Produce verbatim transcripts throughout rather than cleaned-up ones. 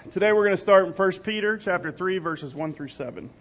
Today we're going to start in First Peter chapter three, verses one through seven.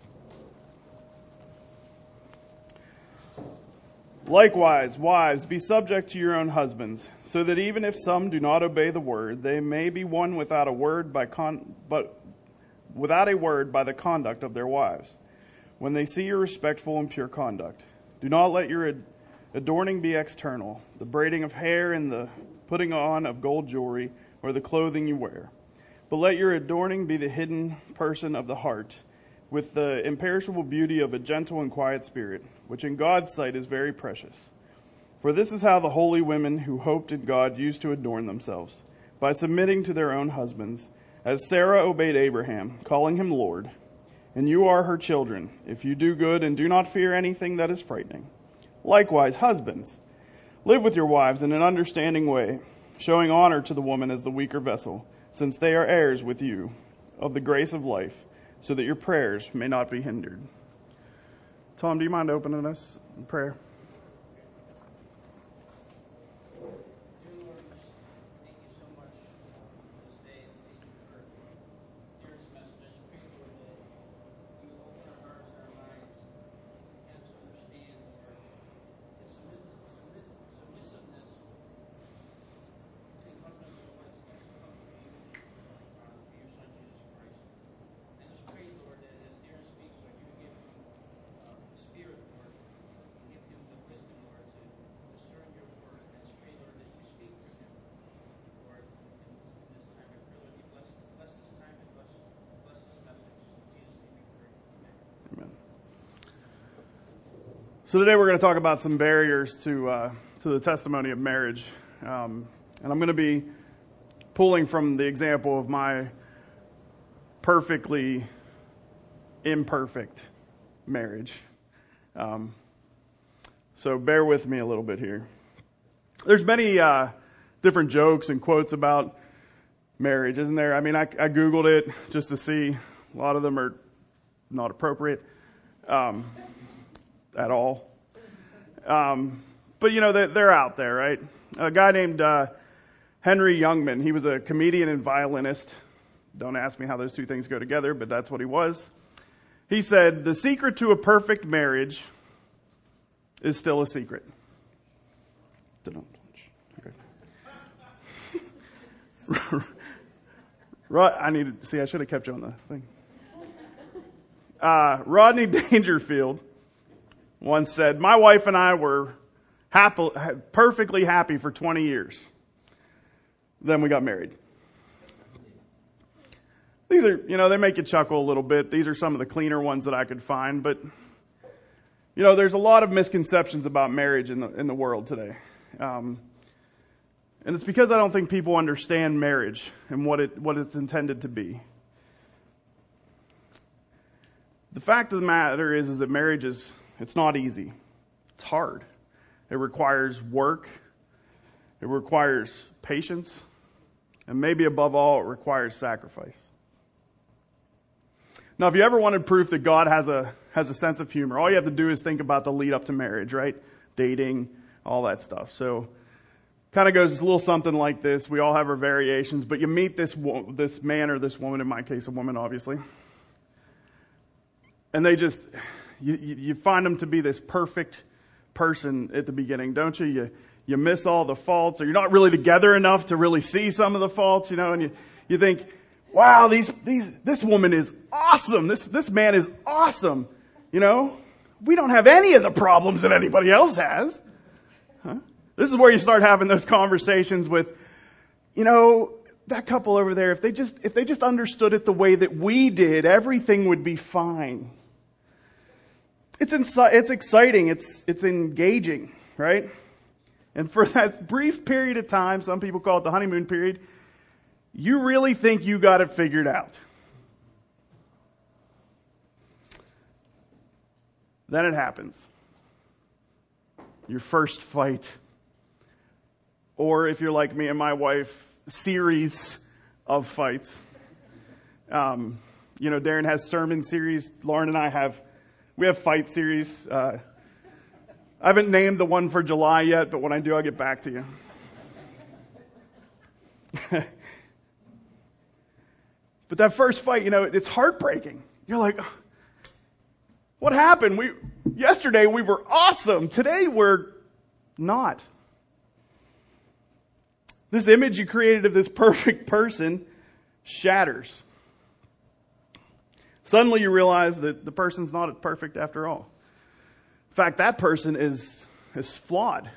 Likewise, wives, be subject to your own husbands, so that even if some do not obey the word, they may be won without a word by con- but without a word by the conduct of their wives, when they see your respectful and pure conduct. Do not let your ad- adorning be external, the braiding of hair and the putting on of gold jewelry, or the clothing you wear. But let your adorning be the hidden person of the heart, with the imperishable beauty of a gentle and quiet spirit, which in God's sight is very precious. For this is how the holy women who hoped in God used to adorn themselves, by submitting to their own husbands, as Sarah obeyed Abraham, calling him Lord. And you are her children, if you do good and do not fear anything that is frightening. Likewise, husbands, live with your wives in an understanding way, showing honor to the woman as the weaker vessel, since they are heirs with you of the grace of life, so that your prayers may not be hindered. Tom, do you mind opening us in prayer? So today we're going to talk about some barriers to uh, to the testimony of marriage, um, and I'm going to be pulling from the example of my perfectly imperfect marriage. Um, so bear with me a little bit here. There's many uh, different jokes and quotes about marriage, isn't there? I mean, I, I Googled it just to see. A lot of them are not appropriate. Um, at all. Um, but, you know, they're, they're out there, right? A guy named uh, Henry Youngman, he was a comedian and violinist. Don't ask me how those two things go together, but that's what he was. He said, the secret to a perfect marriage is still a secret. Okay. I needed, see, I should have kept you on the thing. Uh, Rodney Dangerfield once said, my wife and I were happy, perfectly happy for twenty years. Then we got married. These are, you know, they make you chuckle a little bit. These are some of the cleaner ones that I could find. But, you know, there's a lot of misconceptions about marriage in the, in the world today. Um, and it's because I don't think people understand marriage and what it, what it's intended to be. The fact of the matter is, is that marriage is, it's not easy. It's hard. It requires work. It requires patience. And maybe above all, it requires sacrifice. Now, if you ever wanted proof that God has a has a sense of humor, all you have to do is think about the lead up to marriage, right? Dating, all that stuff. So, kind of goes a little something like this. We all have our variations, but you meet this this man or this woman, in my case, a woman, obviously. And they just, you, you find them to be this perfect person at the beginning, don't you? You you miss all the faults, or you're not really together enough to really see some of the faults, you know, and you, you think, wow, these these this woman is awesome. This this man is awesome. You know? We don't have any of the problems that anybody else has. Huh? This is where you start having those conversations with, you know, that couple over there, if they just if they just understood it the way that we did, everything would be fine. It's insi- it's exciting, it's it's engaging, right? And for that brief period of time, some people call it the honeymoon period, you really think you got it figured out. Then it happens. Your first fight. Or if you're like me and my wife, series of fights. Um, you know, Darren has sermon series. Lauren and I have, we have fight series. Uh, I haven't named the one for July yet, but when I do, I'll get back to you. But that first fight, you know, it's heartbreaking. You're like, what happened? We yesterday we were awesome. Today we're not. This image you created of this perfect person shatters. Suddenly you realize that the person's not perfect after all. In fact, that person is, is flawed.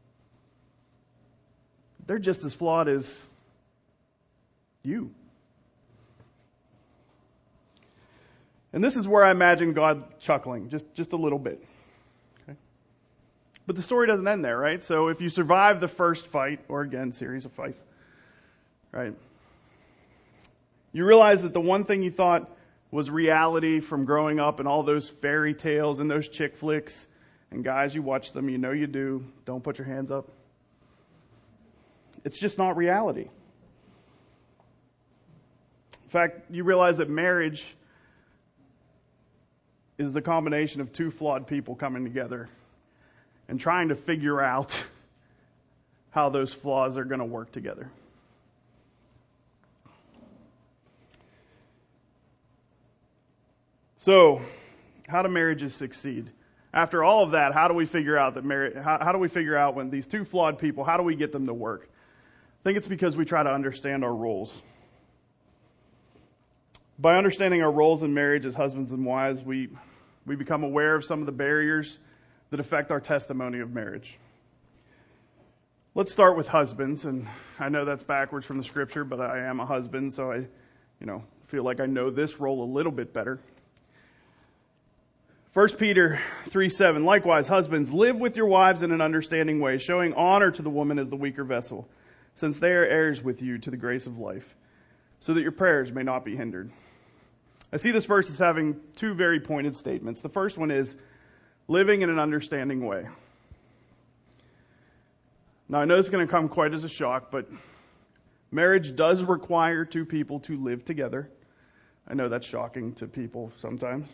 They're just as flawed as you. And this is where I imagine God chuckling, just, just a little bit. Okay? But the story doesn't end there, right? So if you survive the first fight, or again, series of fights, right? You realize that the one thing you thought was reality from growing up and all those fairy tales and those chick flicks, and guys, you watch them, you know you do, don't put your hands up. It's just not reality. In fact, you realize that marriage is the combination of two flawed people coming together and trying to figure out how those flaws are going to work together. So, how do marriages succeed? After all of that, how do we figure out that marriage? How, how do we figure out when these two flawed people? How do we get them to work? I think it's because we try to understand our roles. By understanding our roles in marriage as husbands and wives, we we become aware of some of the barriers that affect our testimony of marriage. Let's start with husbands, and I know that's backwards from the scripture, but I am a husband, so I, you know, feel like I know this role a little bit better. First Peter three seven, likewise, husbands, live with your wives in an understanding way, showing honor to the woman as the weaker vessel, since they are heirs with you to the grace of life, so that your prayers may not be hindered. I see this verse as having two very pointed statements. The first one is living in an understanding way. Now, I know it's going to come quite as a shock, but marriage does require two people to live together. I know that's shocking to people sometimes.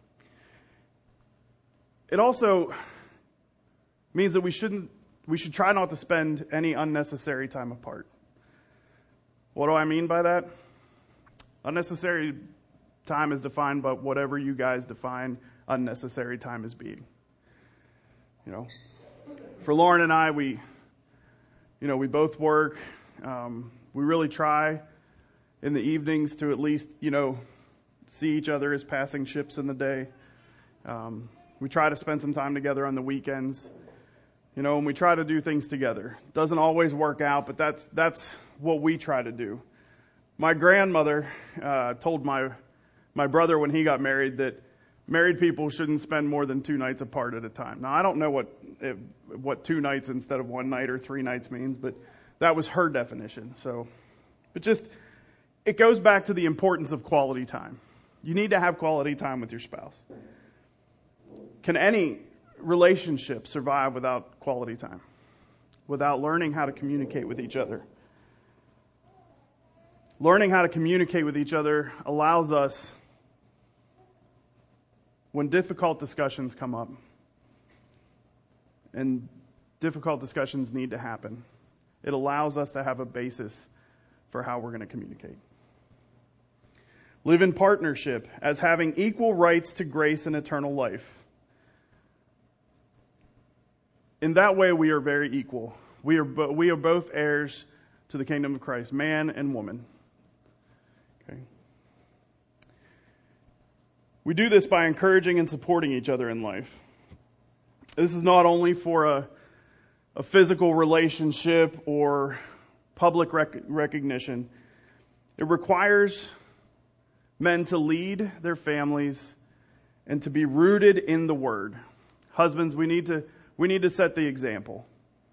It also means that we shouldn't, we should try not to spend any unnecessary time apart. What do I mean by that? Unnecessary time is defined by whatever you guys define unnecessary time as being. You know, for Lauren and I, we, you know, we both work. Um, we really try in the evenings to at least, you know, see each other as passing ships in the day. Um, we try to spend some time together on the weekends. You know, and we try to do things together. Doesn't always work out, but that's that's what we try to do. My grandmother uh, told my my brother when he got married that married people shouldn't spend more than two nights apart at a time. Now, I don't know what if, what two nights instead of one night or three nights means, but that was her definition. So, but just, it goes back to the importance of quality time. You need to have quality time with your spouse. Can any relationship survive without quality time? Without learning how to communicate with each other? Learning how to communicate with each other allows us, when difficult discussions come up, and difficult discussions need to happen, it allows us to have a basis for how we're going to communicate. Live in partnership as having equal rights to grace and eternal life. In that way, we are very equal. We are, bo- we are both heirs to the kingdom of Christ, man and woman. Okay. We do this by encouraging and supporting each other in life. This is not only for a, a physical relationship or public rec- recognition. It requires men to lead their families and to be rooted in the Word. Husbands, we need to we need to set the example.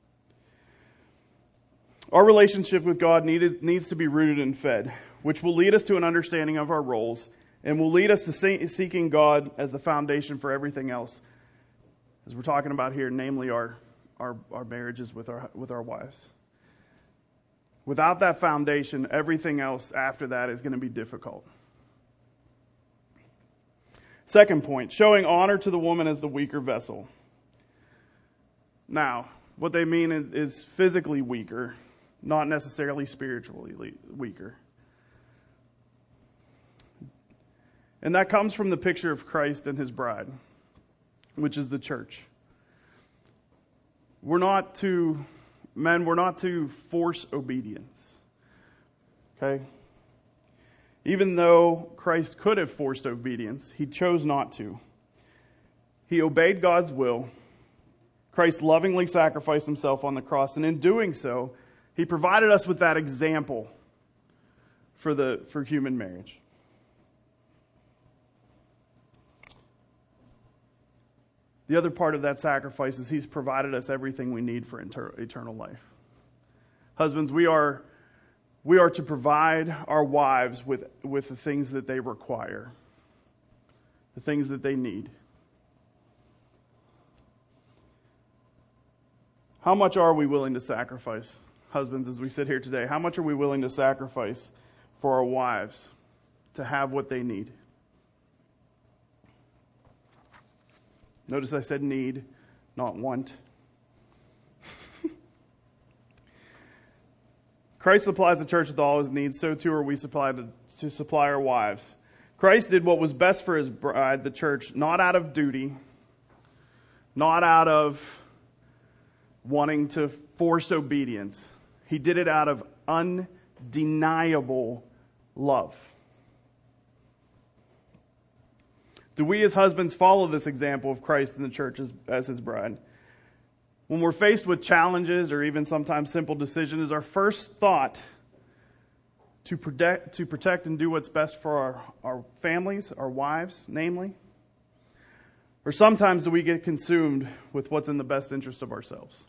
Our relationship with God needed, needs to be rooted and fed, which will lead us to an understanding of our roles and will lead us to see, seeking God as the foundation for everything else, as we're talking about here, namely our our, our marriages with our with our wives. Without that foundation, everything else after that is going to be difficult. Second point, showing honor to the woman as the weaker vessel. Now, what they mean is physically weaker, not necessarily spiritually weaker. And that comes from the picture of Christ and his bride, which is the church. We're not to, men, we're not to force obedience. Okay? Even though Christ could have forced obedience, he chose not to. He obeyed God's will. Christ lovingly sacrificed himself on the cross, and in doing so, he provided us with that example for the for human marriage. The other part of that sacrifice is he's provided us everything we need for inter- eternal life. Husbands, we are we are to provide our wives with, with the things that they require, the things that they need. How much are we willing to sacrifice, husbands, as we sit here today? How much are we willing to sacrifice for our wives to have what they need? Notice I said need, not want. Christ supplies the church with all his needs, so too are we supplied to, to supply our wives. Christ did what was best for his bride, the church, not out of duty, not out of wanting to force obedience. He did it out of undeniable love. Do we as husbands follow this example of Christ in the church as, as his bride? When we're faced with challenges or even sometimes simple decisions, is our first thought to protect, to protect and do what's best for our, our families, our wives, namely? Or sometimes do we get consumed with what's in the best interest of ourselves?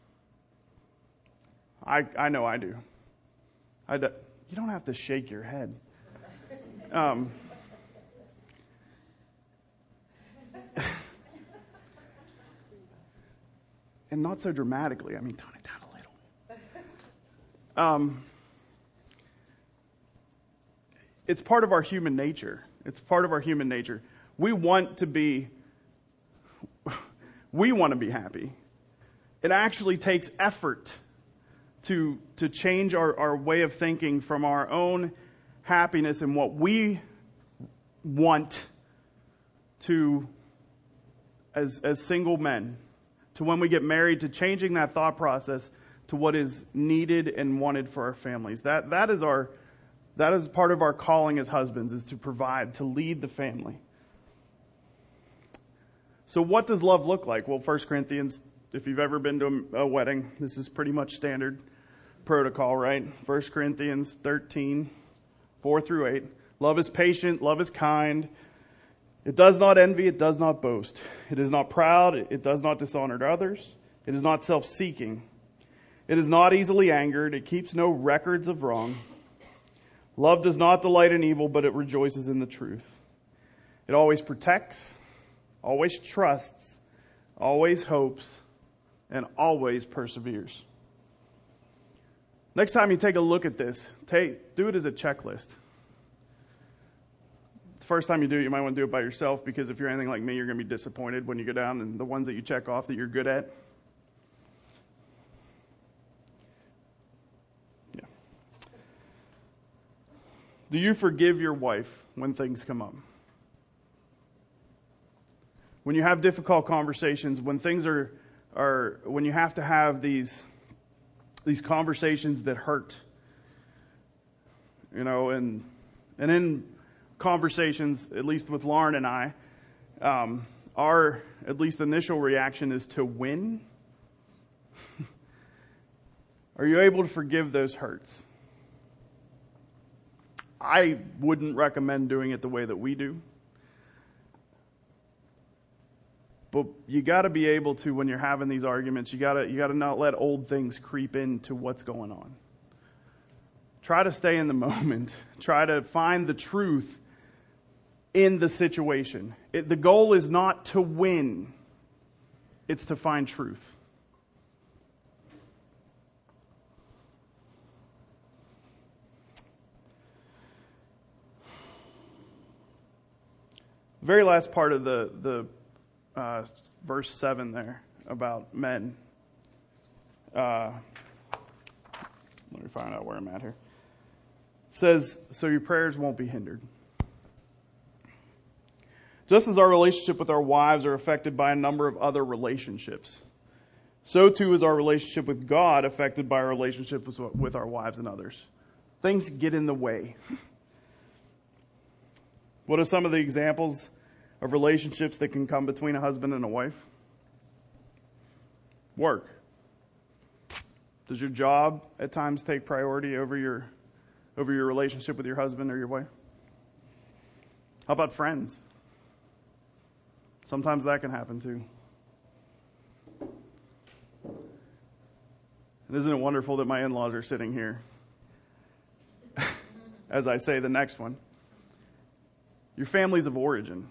I I know I do. I do. You don't have to shake your head. Um, and not so dramatically. I mean, tone it down a little. Um, it's part of our human nature. It's part of our human nature. We want to be, we want to be happy. It actually takes effort to to change our, our way of thinking from our own happiness and what we want to, as as single men, to when we get married, to changing that thought process to what is needed and wanted for our families. That that is our that is part of our calling as husbands, is to provide, to lead the family. So what does love look like? Well, First Corinthians, if you've ever been to a, a wedding, this is pretty much standard protocol, right? First Corinthians thirteen, four through eight. Love is patient, love is kind. It does not envy, it does not boast. It is not proud, it does not dishonor others. It is not self-seeking. It is not easily angered, it keeps no records of wrong. Love does not delight in evil, but it rejoices in the truth. It always protects, always trusts, always hopes, and always perseveres. Next time you take a look at this, take, do it as a checklist. The first time you do it, you might want to do it by yourself, because if you're anything like me, you're going to be disappointed when you go down and the ones that you check off that you're good at. Yeah. Do you forgive your wife when things come up? When you have difficult conversations, when things are, are when you have to have these these conversations that hurt, you know, and and in conversations, at least with Lauren and I, um, our at least initial reaction is to win. Are you able to forgive those hurts? I wouldn't recommend doing it the way that we do. But you got to be able to, when you're having these arguments, you got to you got to not let old things creep into what's going on. Try to stay in the moment. Try to find the truth in the situation. It, the goal is not to win. It's to find truth. The very last part of the the Uh, verse seven there about men. Uh, let me find out where I'm at here. It says, so your prayers won't be hindered. Just as our relationship with our wives are affected by a number of other relationships, so too is our relationship with God affected by our relationship with our wives and others. Things get in the way. What are some of the examples of relationships that can come between a husband and a wife? Work. Does your job at times take priority over your over your relationship with your husband or your wife? How about friends? Sometimes that can happen too. And isn't it wonderful that my in-laws are sitting here as I say the next one? Your families of origin.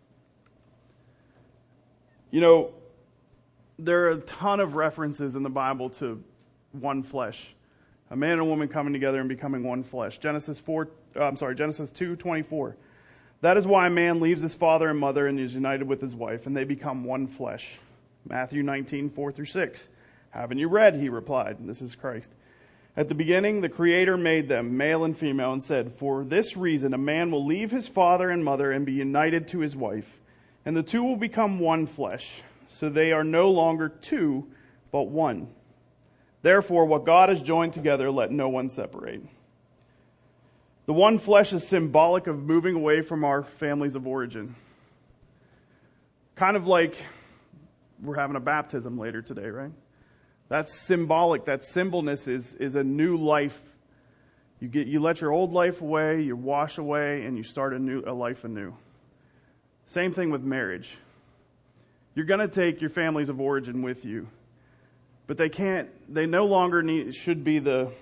You know, there are a ton of references in the Bible to one flesh. A man and a woman coming together and becoming one flesh. Genesis four, uh, I'm sorry, Genesis two twenty-four. That is why a man leaves his father and mother and is united with his wife, and they become one flesh. Matthew nineteen, four through six. Haven't you read? He replied. This is Christ. At the beginning, the Creator made them, male and female, and said, for this reason, a man will leave his father and mother and be united to his wife, and the two will become one flesh. So they are no longer two, but one. Therefore, what God has joined together, let no one separate. The one flesh is symbolic of moving away from our families of origin. Kind of like we're having a baptism later today, right? That's symbolic. That symbolness is, is a new life. You get you let your old life away, you wash away, and you start a new a life anew. Same thing with marriage. You're going to take your families of origin with you, but they can't. They no longer need should be the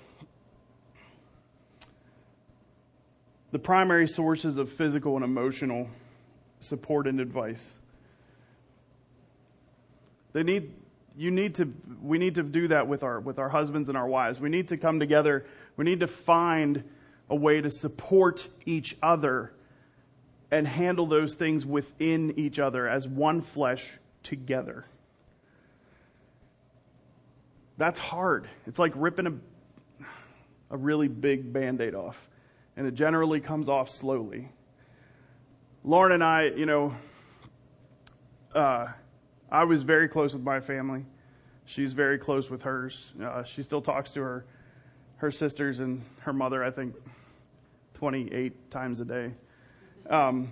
the primary sources of physical and emotional support and advice. They need. You need to, we need to do that with our, with our husbands and our wives. We need to come together. We need to find a way to support each other and handle those things within each other as one flesh together. That's hard. It's like ripping a, a really big Band-Aid off. And it generally comes off slowly. Lauren and I, you know, uh, I was very close with my family. She's very close with hers. Uh, she still talks to her her sisters and her mother, I think, twenty-eight times a day. Um,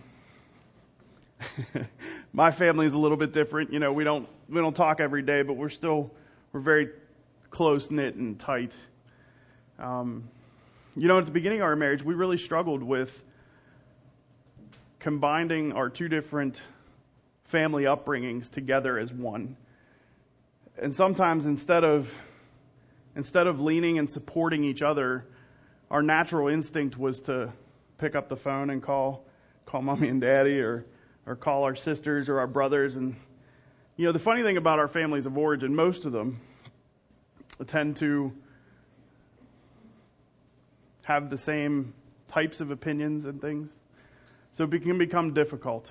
my family is a little bit different. You know, we don't we don't talk every day, but we're still we're very close knit and tight. Um, you know, at the beginning of our marriage, we really struggled with combining our two different family upbringings together as one. And sometimes instead of instead of leaning and supporting each other, our natural instinct was to pick up the phone and call call mommy and daddy or or call our sisters or our brothers. And you know, the funny thing about our families of origin, most of them tend to have the same types of opinions and things. So it can become difficult.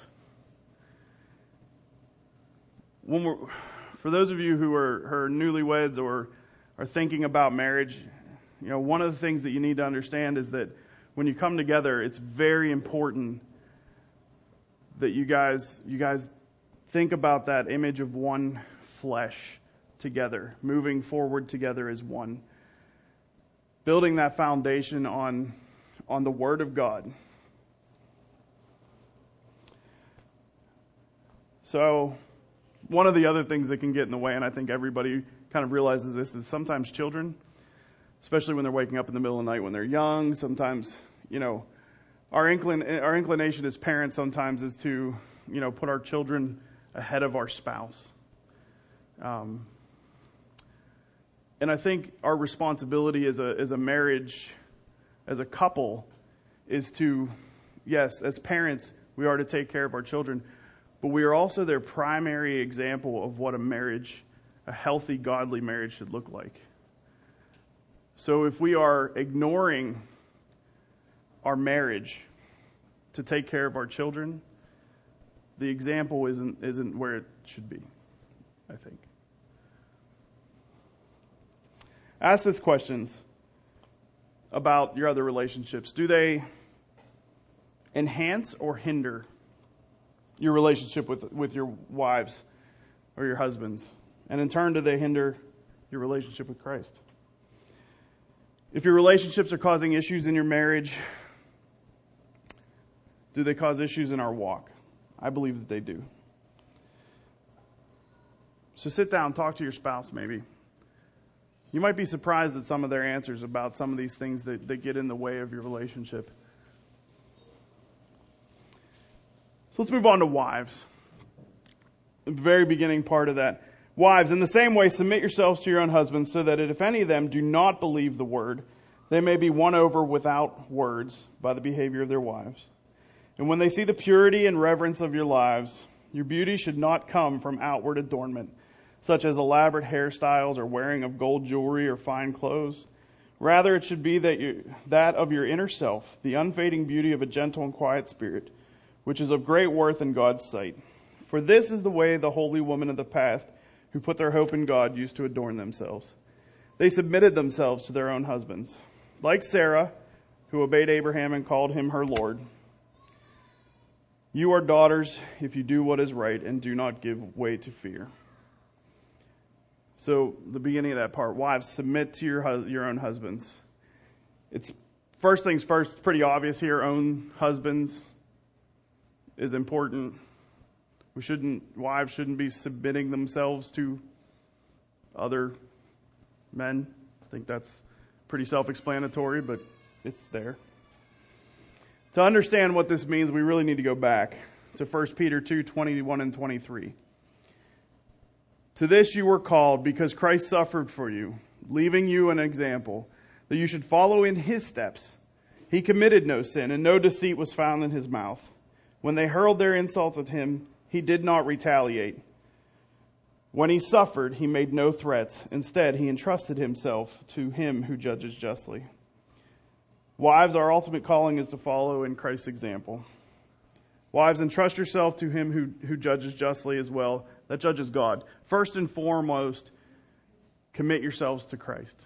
When we're, for those of you who are, who are newlyweds or are thinking about marriage, you know, one of the things that you need to understand is that when you come together, it's very important that you guys you guys think about that image of one flesh together, moving forward together as one, building that foundation on on the Word of God. So one of the other things that can get in the way, and I think everybody kind of realizes this, is sometimes children, especially when they're waking up in the middle of the night when they're young, sometimes, you know, our inclin- our inclination as parents sometimes is to, you know, put our children ahead of our spouse. Um, and I think our responsibility as a as a marriage, as a couple, is to, yes, as parents, we are to take care of our children, but we are also their primary example of what a marriage, a healthy, godly marriage should look like. So if we are ignoring our marriage to take care of our children, the example isn't isn't where it should be, I think. Ask these questions about your other relationships. Do they enhance or hinder your relationship with, with your wives or your husbands? And in turn, do they hinder your relationship with Christ? If your relationships are causing issues in your marriage, do they cause issues in our walk? I believe that they do. So sit down, talk to your spouse maybe. You might be surprised at some of their answers about some of these things that, that get in the way of your relationship. So let's move on to wives. The very beginning part of that. Wives, in the same way, submit yourselves to your own husbands, so that if any of them do not believe the word, they may be won over without words by the behavior of their wives. And when they see the purity and reverence of your lives, your beauty should not come from outward adornment, such as elaborate hairstyles or wearing of gold jewelry or fine clothes. Rather, it should be that you, that of your inner self, the unfading beauty of a gentle and quiet spirit, which is of great worth in God's sight. For this is the way the holy women of the past, who put their hope in God, used to adorn themselves. They submitted themselves to their own husbands, like Sarah, who obeyed Abraham and called him her Lord. You are daughters if you do what is right and do not give way to fear. So the beginning of that part, wives, submit to your your own husbands. It's first things first, it's pretty obvious here, own husbands is important. We shouldn't, wives shouldn't be submitting themselves to other men. I think that's pretty self-explanatory, but it's there. To understand what this means, we really need to go back to First Peter two, twenty-one and twenty-three. To this you were called, because Christ suffered for you, leaving you an example, that you should follow in his steps. He committed no sin, and no deceit was found in his mouth. When they hurled their insults at him, he did not retaliate. When he suffered, he made no threats. Instead, he entrusted himself to him who judges justly. Wives, our ultimate calling is to follow in Christ's example. Wives, entrust yourself to him who, who judges justly as well. That judges God. First and foremost, commit yourselves to Christ.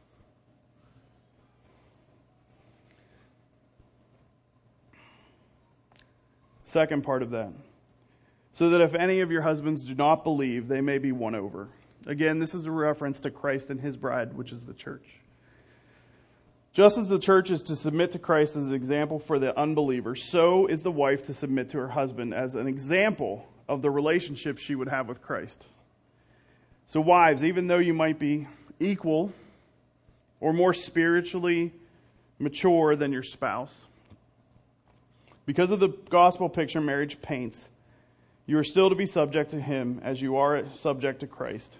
Second part of that. So that if any of your husbands do not believe, they may be won over. Again, this is a reference to Christ and his bride, which is the church. Just as the church is to submit to Christ as an example for the unbeliever, so is the wife to submit to her husband as an example of the relationship she would have with Christ. So wives, even though you might be equal or more spiritually mature than your spouse, because of the gospel picture marriage paints, you are still to be subject to him as you are subject to Christ.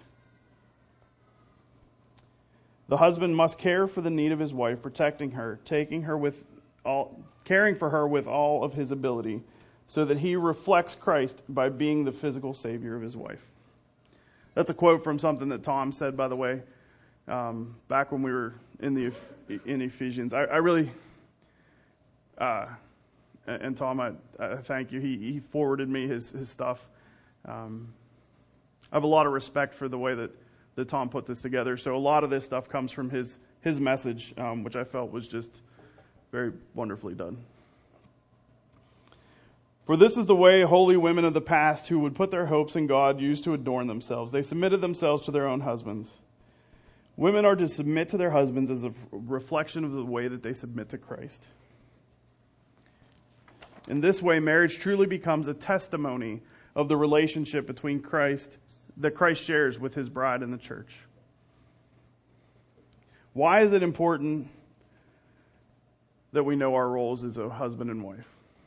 The husband must care for the need of his wife, protecting her, taking her with all, caring for her with all of his ability, so that he reflects Christ by being the physical savior of his wife. That's a quote from something that Tom said, by the way, um, back when we were in the in Ephesians. I, I really, uh, and Tom, I, I thank you. He, he forwarded me his his stuff. Um, I have a lot of respect for the way that. that Tom put this together. So a lot of this stuff comes from his his message, um, which I felt was just very wonderfully done. For this is the way holy women of the past who would put their hopes in God used to adorn themselves. They submitted themselves to their own husbands. Women are to submit to their husbands as a reflection of the way that they submit to Christ. In this way, marriage truly becomes a testimony of the relationship between Christ that Christ shares with his bride in the church. Why is it important that we know our roles as a husband and wife?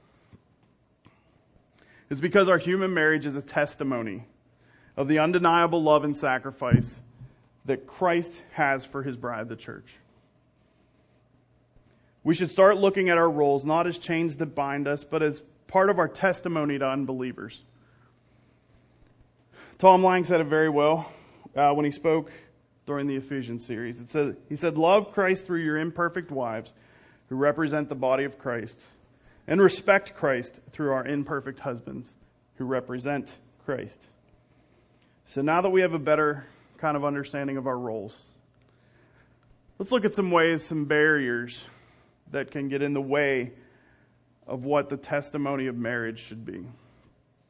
It's because our human marriage is a testimony of the undeniable love and sacrifice that Christ has for his bride, the church. We should start looking at our roles not as chains that bind us, but as part of our testimony to unbelievers. Tom Lang said it very well uh, when he spoke during the Ephesians series. It said, he said, love Christ through your imperfect wives who represent the body of Christ, and respect Christ through our imperfect husbands who represent Christ. So now that we have a better kind of understanding of our roles, let's look at some ways, some barriers that can get in the way of what the testimony of marriage should be.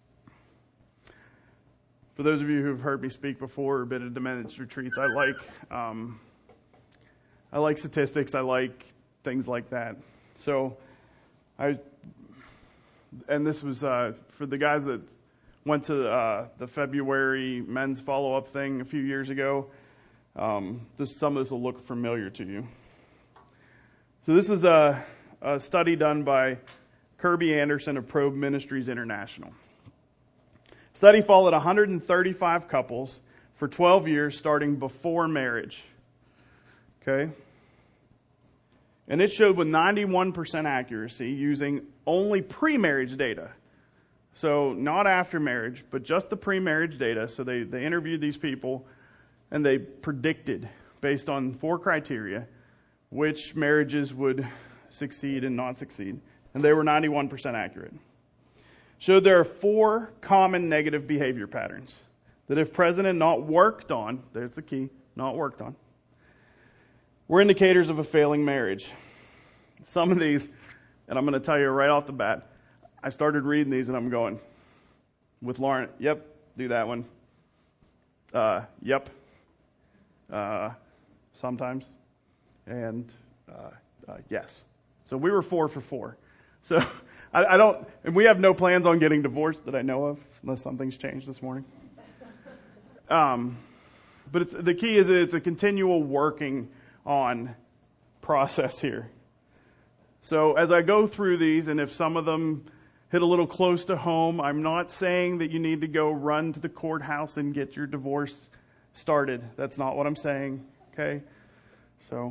for those of you who've heard me speak before or been at men's retreats, I like um, I like statistics. I like things like that. So I, and this was uh, for the guys that went to uh, the February men's follow-up thing a few years ago. Um, this, some of this will look familiar to you. So this is a, a study done by Kirby Anderson of Probe Ministries International. Study followed one hundred thirty-five couples for twelve years starting before marriage. Okay? And it showed with ninety-one percent accuracy using only pre-marriage data. So not after marriage, but just the pre-marriage data. So they, they interviewed these people and they predicted based on four criteria which marriages would succeed and not succeed. And they were ninety-one percent accurate. Showed there are four common negative behavior patterns that if present and not worked on, there's the key, not worked on, were indicators of a failing marriage. Some of these, and I'm going to tell you right off the bat, I started reading these and I'm going, with Lauren, yep, do that one. Uh, yep. Uh, sometimes. And uh, uh, yes. So we were four for four. So I, I don't, and we have no plans on getting divorced that I know of, unless something's changed this morning. Um, but it's, the key is it's a continual working on process here. So as I go through these, and if some of them hit a little close to home, I'm not saying that you need to go run to the courthouse and get your divorce started. That's not what I'm saying, okay? So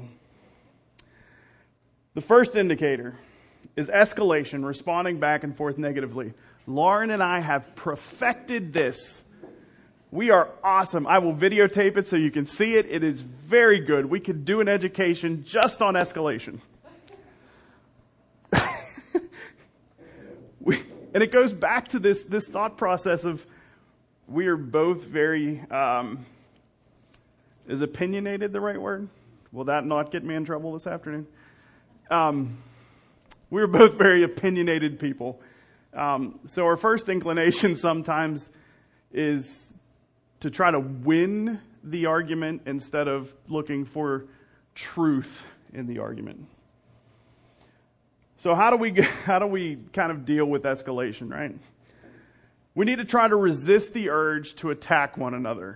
the first indicator is escalation, responding back and forth negatively. Lauren and I have perfected this. We are awesome. I will videotape it so you can see it. It is very good. We could do an education just on escalation. we, and it goes back to this, this thought process of we are both very, um, is opinionated the right word? Will that not get me in trouble this afternoon? Um, we're both very opinionated people. Um, so our first inclination sometimes is to try to win the argument instead of looking for truth in the argument. So how do we how do we kind of deal with escalation, right? We need to try to resist the urge to attack one another.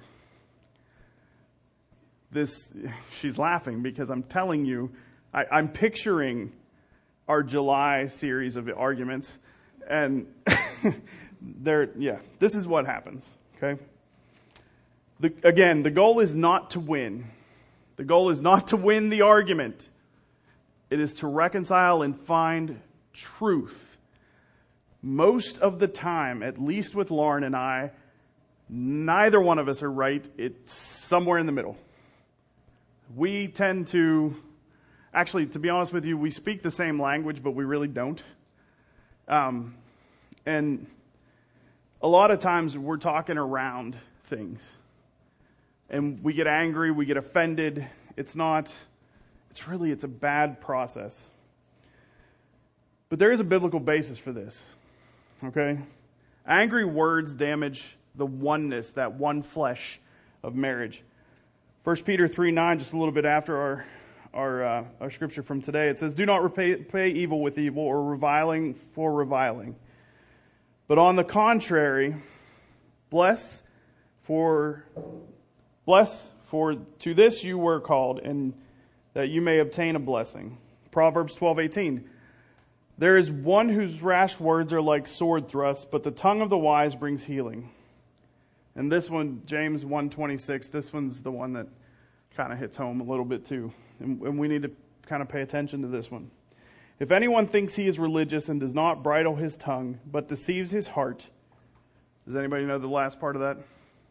This, she's laughing because I'm telling you, I, I'm picturing our July series of arguments, and there, yeah, this is what happens, okay? The, again, the goal is not to win. The goal is not to win the argument. It is to reconcile and find truth. Most of the time, at least with Lauren and I, neither one of us are right. It's somewhere in the middle. We tend to, actually, to be honest with you, we speak the same language, but we really don't. Um, and a lot of times we're talking around things. And we get angry, we get offended. It's not, it's really, it's a bad process. But there is a biblical basis for this, okay? Angry words damage the oneness, that one flesh of marriage. First Peter three nine, just a little bit after our our uh, our scripture from today, it says, "Do not repay pay evil with evil or reviling for reviling. But on the contrary, bless for bless for to this you were called, and that you may obtain a blessing." Proverbs twelve eighteen. "There is one whose rash words are like sword thrusts, but the tongue of the wise brings healing." And this one, James one twenty-six, this one's the one that kind of hits home a little bit too. And, and we need to kind of pay attention to this one. "If anyone thinks he is religious and does not bridle his tongue, but deceives his heart." Does anybody know the last part of that?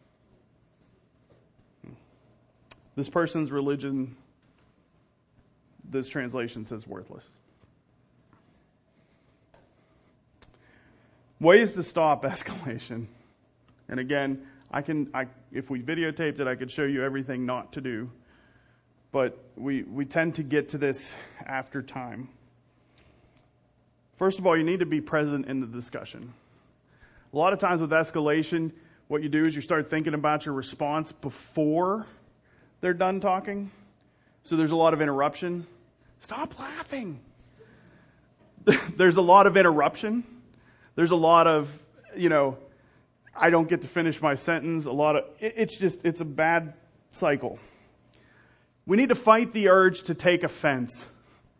This person's religion, this translation says worthless. Ways to stop escalation. And again, I can, I, if we videotaped it, I could show you everything not to do. But we, we tend to get to this after time. First of all, you need to be present in the discussion. A lot of times with escalation, what you do is you start thinking about your response before they're done talking. So there's a lot of interruption. Stop laughing. There's a lot of interruption. There's a lot of, you know, I don't get to finish my sentence. A lot of, it's just, it's a bad cycle. We need to fight the urge to take offense.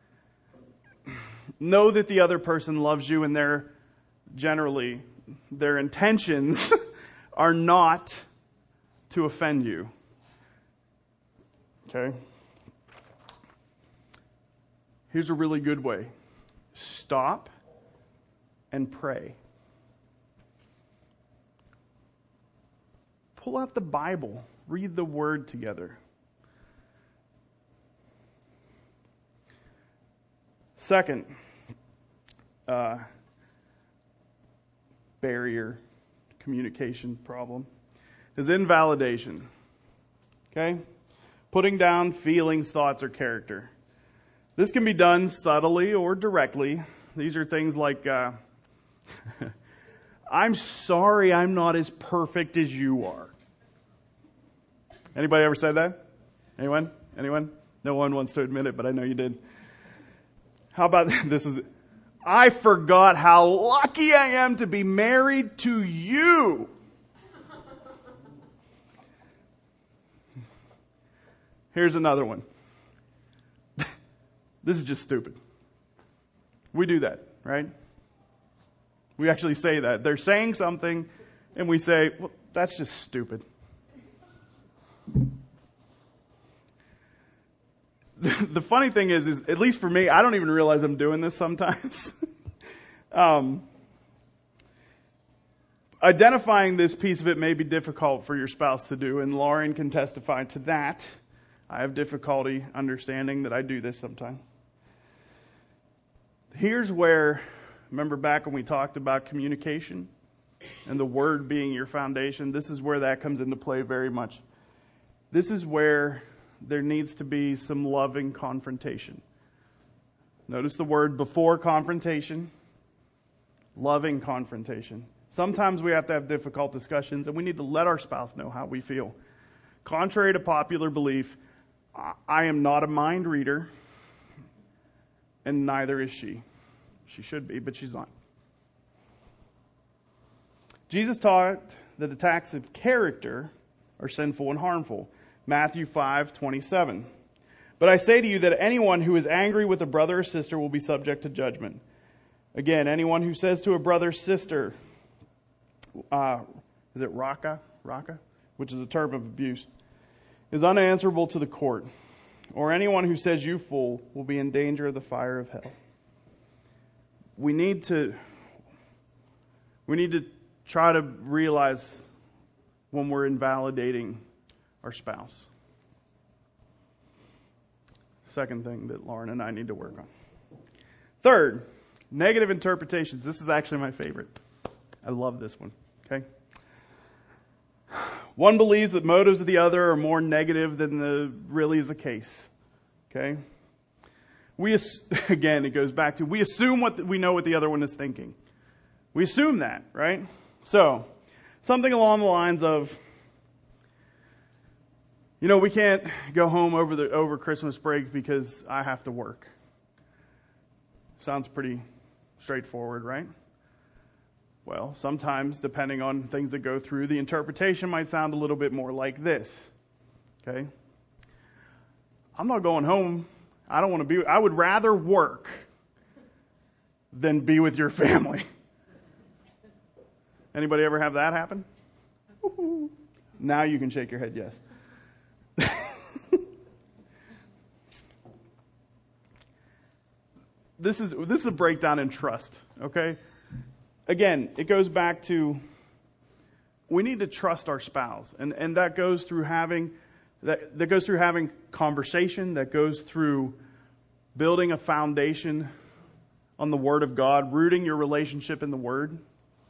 Know that the other person loves you and their, generally, their intentions are not to offend you. Okay? Here's a really good way. Stop and pray. Pull out the Bible. Read the Word together. Second, uh, barrier, communication problem is invalidation. Okay? Putting down feelings, thoughts, or character. This can be done subtly or directly. These are things like, uh, I'm sorry I'm not as perfect as you are. Anybody ever said that? Anyone? Anyone? No one wants to admit it, but I know you did. How about this is, I forgot how lucky I am to be married to you. Here's another one. This is just stupid. We do that, right? We actually say that. They're saying something and we say, well, that's just stupid. The funny thing is, is, at least for me, I don't even realize I'm doing this sometimes. um, identifying this piece of it may be difficult for your spouse to do, and Lauren can testify to that. I have difficulty understanding that I do this sometimes. Here's where, remember back when we talked about communication and the Word being your foundation, this is where that comes into play very much. This is where there needs to be some loving confrontation. Notice the word before confrontation, loving confrontation. Sometimes we have to have difficult discussions and we need to let our spouse know how we feel. Contrary to popular belief, I am not a mind reader and neither is she. She should be, but she's not. Jesus taught that attacks of character are sinful and harmful. Matthew five twenty-seven. But I say to you that anyone who is angry with a brother or sister will be subject to judgment. Again, anyone who says to a brother or sister, uh, is it raka, raka, which is a term of abuse, is unanswerable to the court. Or anyone who says you fool will be in danger of the fire of hell. We need to, we need to try to realize when we're invalidating our spouse. Second thing that Lauren and I need to work on. Third, negative interpretations. This is actually my favorite. I love this one. Okay. One believes that motives of the other are more negative than the really is the case. Okay. We again, it goes back to we assume what the, we know what the other one is thinking. We assume that, right? So, something along the lines of, you know, we can't go home over the over Christmas break because I have to work. Sounds pretty straightforward, right? Well, sometimes, depending on things that go through, the interpretation might sound a little bit more like this. Okay? I'm not going home. I don't want to be, I would rather work than be with your family. Anybody ever have that happen? Woo-hoo. Now you can shake your head yes. This is this is a breakdown in trust, okay? Again, it goes back to we need to trust our spouse. And, and that goes through having that, that goes through having conversation, that goes through building a foundation on the Word of God, rooting your relationship in the Word.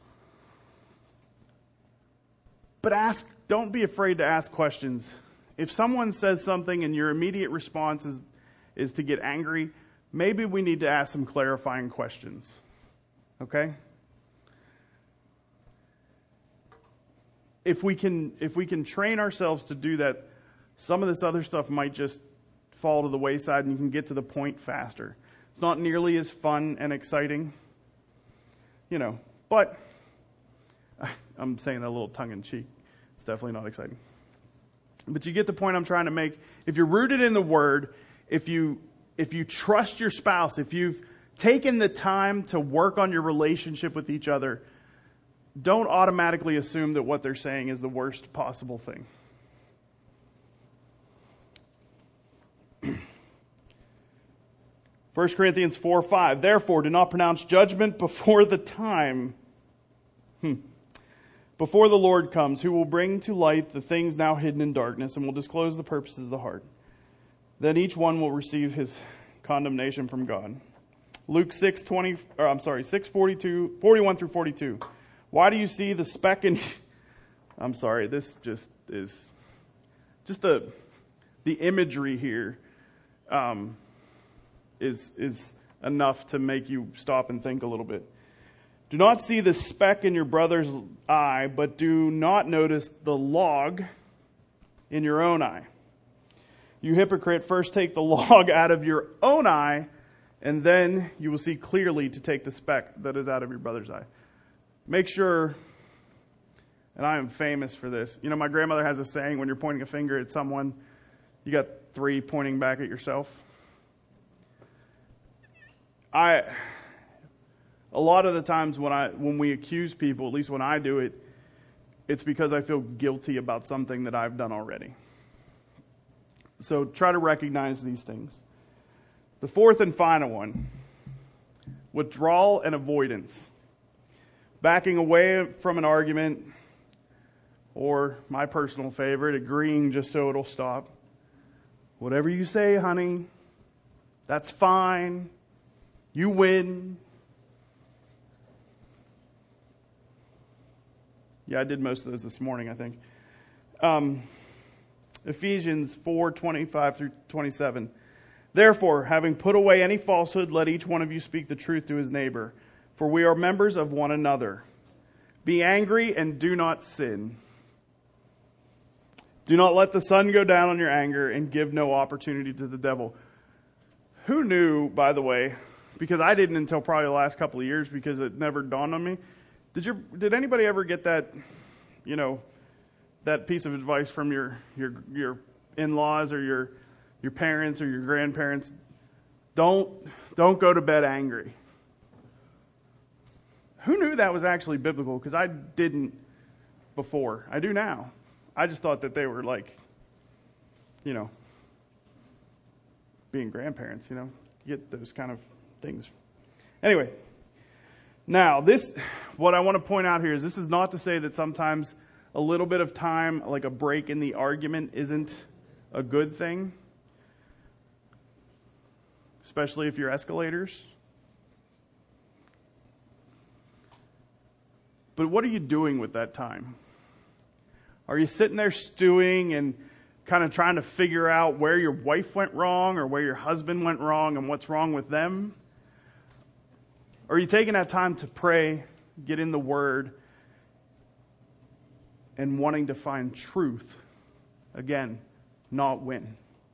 But ask, don't be afraid to ask questions. If someone says something and your immediate response is, is to get angry, maybe we need to ask some clarifying questions. Okay? if we can if we can train ourselves to do that, some of this other stuff might just fall to the wayside and you can get to the point faster. It's not nearly as fun and exciting, you know, but I'm saying that a little tongue-in-cheek. It's definitely not exciting. But you get the point I'm trying to make. If you're rooted in the Word, if you if you trust your spouse, if you've taken the time to work on your relationship with each other, don't automatically assume that what they're saying is the worst possible thing. First Corinthians four five, therefore do not pronounce judgment before the time, hmm. before the Lord comes, who will bring to light the things now hidden in darkness and will disclose the purposes of the heart. Then each one will receive his condemnation from God. Luke six twenty, or I'm sorry, six forty-two, forty-one through forty-two. Why do you see the speck in? I'm sorry, this just is just the the imagery here. Um, is is enough to make you stop and think a little bit. Do not see the speck in your brother's eye, but do not notice the log in your own eye. You hypocrite, first take the log out of your own eye, and then you will see clearly to take the speck that is out of your brother's eye. Make sure, and I am famous for this. You know, my grandmother has a saying, when you're pointing a finger at someone, you got three pointing back at yourself. I, a lot of the times when I when we accuse people, at least when I do it, it's because I feel guilty about something that I've done already. So try to recognize these things. The fourth and final one, withdrawal and avoidance. Backing away from an argument, or my personal favorite, agreeing just so it'll stop. Whatever you say, honey, that's fine. You win. Yeah, I did most of those this morning, I think. Um, Ephesians four twenty-five through twenty-seven. Therefore, having put away any falsehood, let each one of you speak the truth to his neighbor, for we are members of one another. Be angry and do not sin. Do not let the sun go down on your anger and give no opportunity to the devil. Who knew, by the way, because I didn't until probably the last couple of years because it never dawned on me. Did you? Did anybody ever get that, you know, that piece of advice from your your your in-laws or your your parents or your grandparents? Don't don't go to bed angry. Who knew that was actually biblical? Because I didn't before. I do now. I just thought that they were like, you know, being grandparents, you know, you get those kind of things. Anyway, now this, what I want to point out here is this is not to say that sometimes a little bit of time, like a break in the argument, isn't a good thing, especially if you're escalators. But what are you doing with that time? Are you sitting there stewing and kind of trying to figure out where your wife went wrong or where your husband went wrong and what's wrong with them? Or are you taking that time to pray, get in the Word, and wanting to find truth? Again, not win.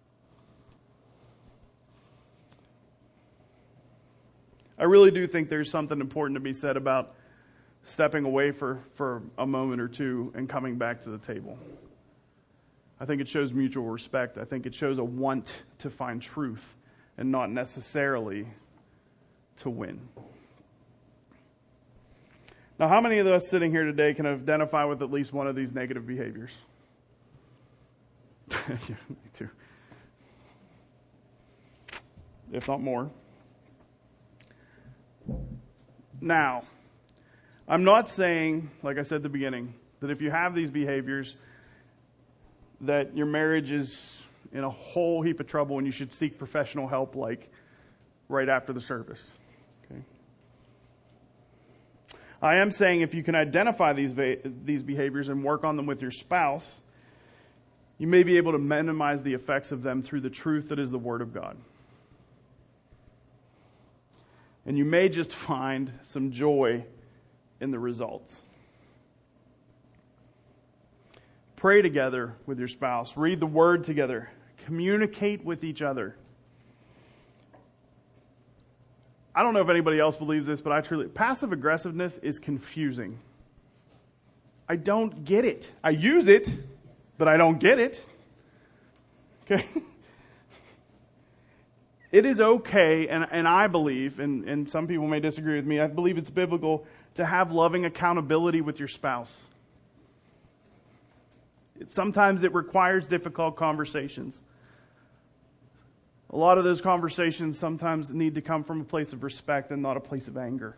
I really do think there's something important to be said about stepping away for, for a moment or two and coming back to the table. I think it shows mutual respect. I think it shows a want to find truth and not necessarily to win. Now, how many of us sitting here today can identify with at least one of these negative behaviors? Yeah, me too. If not more. Now, I'm not saying, like I said at the beginning, that if you have these behaviors, that your marriage is in a whole heap of trouble and you should seek professional help, like right after the service. Okay. I am saying if you can identify these va- these behaviors and work on them with your spouse, you may be able to minimize the effects of them through the truth that is the Word of God. And you may just find some joy in the results. Pray together with your spouse. Read the Word together. Communicate with each other. I don't know if anybody else believes this, but I truly... Passive aggressiveness is confusing. I don't get it. I use it, but I don't get it. Okay? It is okay, and, and I believe, and, and some people may disagree with me, I believe it's biblical to have loving accountability with your spouse. It, sometimes it requires difficult conversations. A lot of those conversations sometimes need to come from a place of respect and not a place of anger.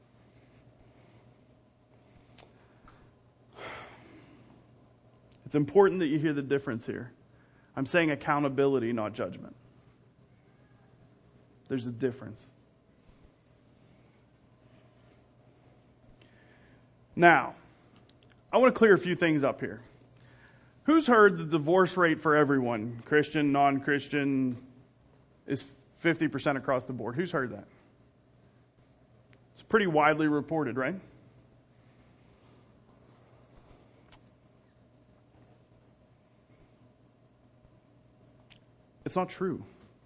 It's important that you hear the difference here. I'm saying accountability, not judgment. There's a difference. Now, I want to clear a few things up here. Who's heard the divorce rate for everyone, Christian, non-Christian, is fifty percent across the board? Who's heard that? It's pretty widely reported, right? It's not true.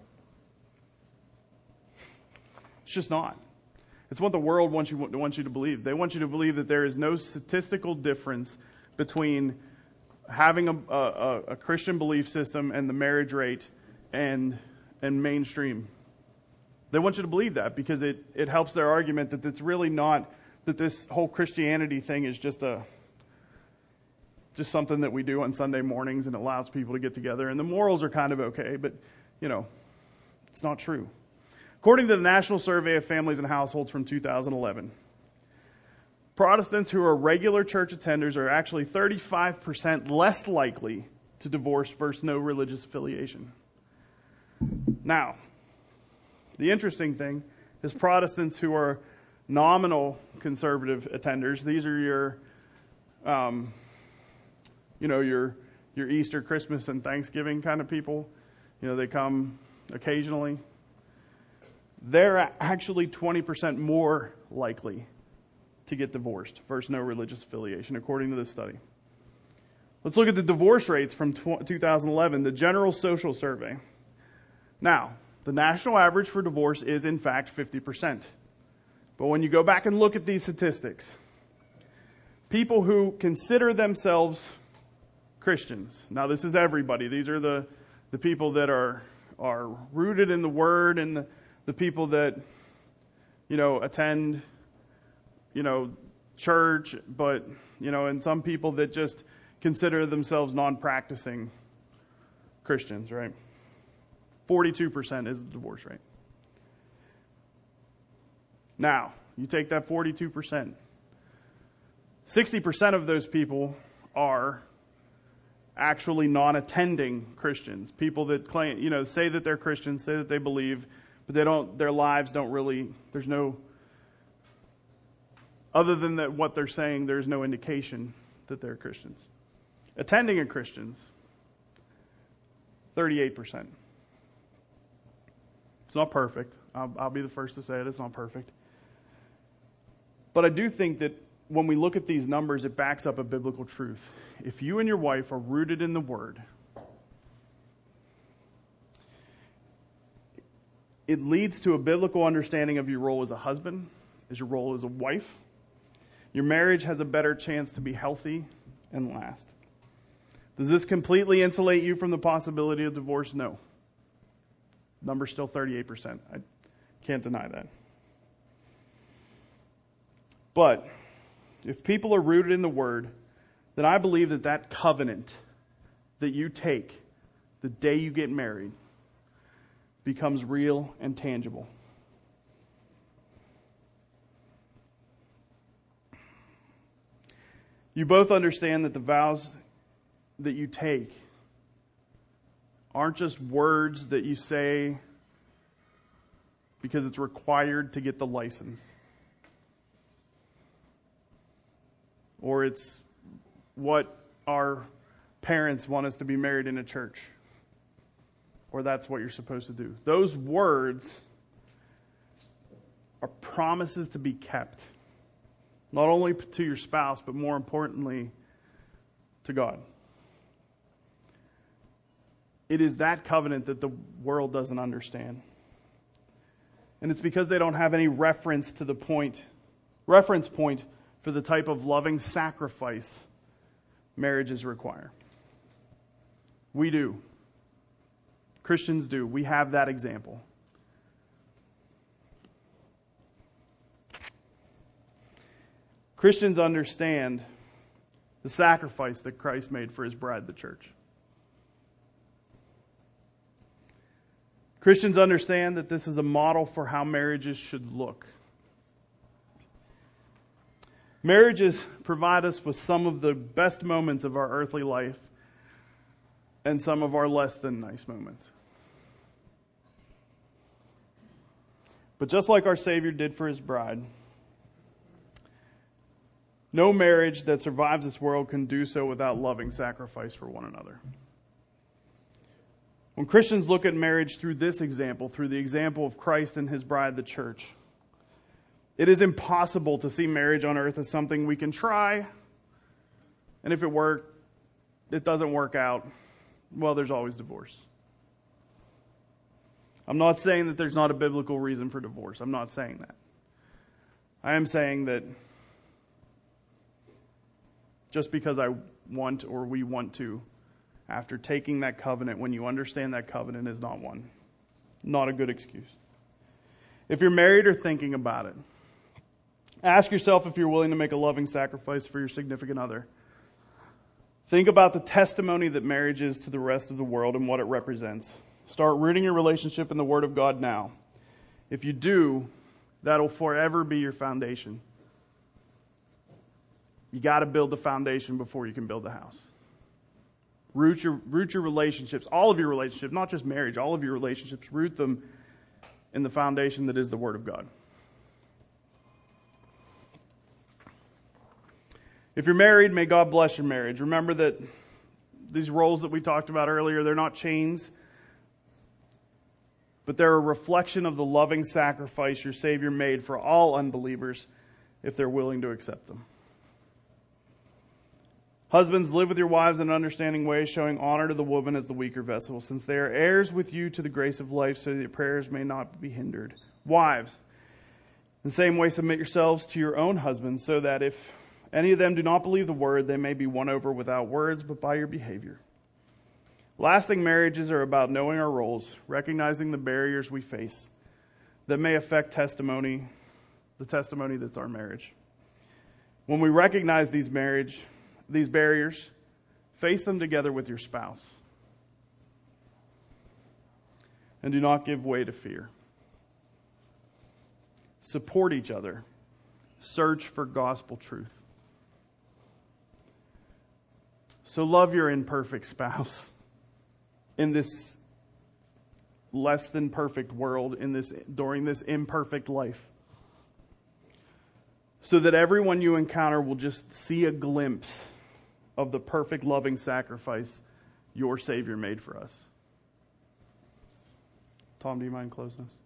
It's just not. It's what the world wants you, wants you to believe. They want you to believe that there is no statistical difference between having a, a, a Christian belief system and the marriage rate and, and mainstream. They want you to believe that because it, it helps their argument that it's really not, that this whole Christianity thing is just a just something that we do on Sunday mornings and allows people to get together. And the morals are kind of okay, but, you know, it's not true. According to the National Survey of Families and Households from two thousand eleven, Protestants who are regular church attenders are actually thirty-five percent less likely to divorce versus no religious affiliation. Now, the interesting thing is Protestants who are nominal conservative attenders, these are your, um, you know, your your Easter, Christmas, and Thanksgiving kind of people. You know, they come occasionally. They're actually twenty percent more likely to get divorced versus no religious affiliation, according to this study. Let's look at the divorce rates from two thousand eleven, the General Social Survey. Now, the national average for divorce is, in fact, fifty percent. But when you go back and look at these statistics, people who consider themselves Christians, now this is everybody. These are the, the people that are, are rooted in the Word and the, the people that, you know, attend, you know, church, but, you know, and some people that just consider themselves non-practicing Christians, right? forty-two percent is the divorce rate. Now, you take that forty-two percent. sixty percent of those people are actually non-attending Christians. People that claim, you know, say that they're Christians, say that they believe, but they don't, their lives don't really, there's no, other than that what they're saying, there's no indication that they're Christians. Attending a Christians, thirty-eight percent. It's not perfect. I'll, I'll be the first to say it. It's not perfect. But I do think that when we look at these numbers, it backs up a biblical truth. If you and your wife are rooted in the Word, it leads to a biblical understanding of your role as a husband, as your role as a wife. Your marriage has a better chance to be healthy and last. Does this completely insulate you from the possibility of divorce? No. Number's still thirty-eight percent. I can't deny that. But if people are rooted in the Word, then I believe that that covenant that you take the day you get married becomes real and tangible. You both understand that the vows that you take aren't just words that you say because it's required to get the license. Or it's what our parents want us to be married in a church. Or that's what you're supposed to do. Those words are promises to be kept. Not only to your spouse, but more importantly, to God. it is that covenant that the world doesn't understand. And it's because they don't have any reference to the point, reference point for the type of loving sacrifice marriages require. We do. Christians do. We have that example. Christians understand the sacrifice that Christ made for his bride, the church. Christians understand that this is a model for how marriages should look. Marriages provide us with some of the best moments of our earthly life and some of our less than nice moments. But just like our Savior did for his bride, no marriage that survives this world can do so without loving sacrifice for one another. When Christians look at marriage through this example, through the example of Christ and his bride, the church, it is impossible to see marriage on earth as something we can try, and if it works, it doesn't work out, well, there's always divorce. I'm not saying that there's not a biblical reason for divorce. I'm not saying that. I am saying that just because I want or we want to, after taking that covenant, when you understand that covenant is not one. Not a good excuse. If you're married or thinking about it, ask yourself if you're willing to make a loving sacrifice for your significant other. Think about the testimony that marriage is to the rest of the world and what it represents. Start rooting your relationship in the Word of God now. If you do, that'll forever be your foundation. You got to build the foundation before you can build the house. Root your, root your relationships, all of your relationships, not just marriage, all of your relationships, root them in the foundation that is the Word of God. If you're married, may God bless your marriage. Remember that these roles that we talked about earlier, they're not chains, but they're a reflection of the loving sacrifice your Savior made for all unbelievers if they're willing to accept them. Husbands, live with your wives in an understanding way, showing honor to the woman as the weaker vessel, since they are heirs with you to the grace of life, so that your prayers may not be hindered. Wives, in the same way submit yourselves to your own husbands, so that if any of them do not believe the word, they may be won over without words, but by your behavior. Lasting marriages are about knowing our roles, recognizing the barriers we face that may affect testimony, the testimony that's our marriage. When we recognize these marriage, these barriers, face them together with your spouse. And do not give way to fear. Support each other. Search for gospel truth. So love your imperfect spouse in this less than perfect world, in this during this imperfect life, so that everyone you encounter will just see a glimpse of the perfect loving sacrifice your Savior made for us. Tom, do you mind closing us?